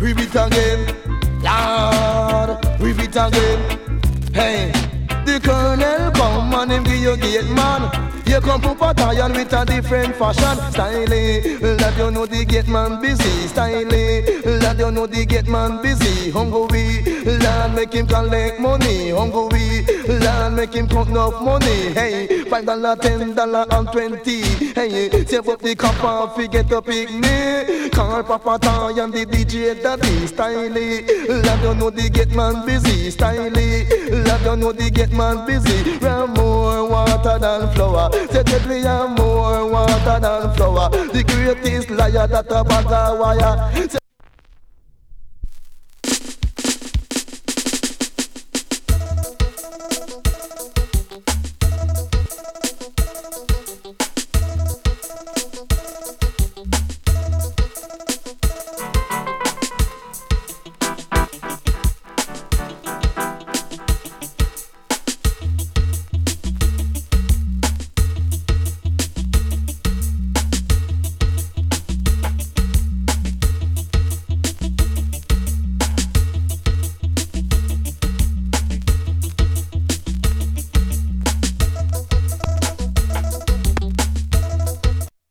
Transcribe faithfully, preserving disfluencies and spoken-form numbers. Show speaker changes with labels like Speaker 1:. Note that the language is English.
Speaker 1: read it again. Lord, read it again. Hey, the colonel come and him give you gate man. You come to battalion with a different fashion. Styling, that you know the gate man busy. Styling, that you know the gate man busy. Hungry, Lord make him collect money. Hungry, Lord make him count enough money. Hey, five dollar, ten dollar and twenty. Hey, save up the copper, forget to pick me. Call Papa Toy and the D J Daddy. Styling, that you know the gate man busy. Styling, that you know the gate man busy. Ram more water than flour. Say deadly and more water than flour. The greatest liar that a bag of wire.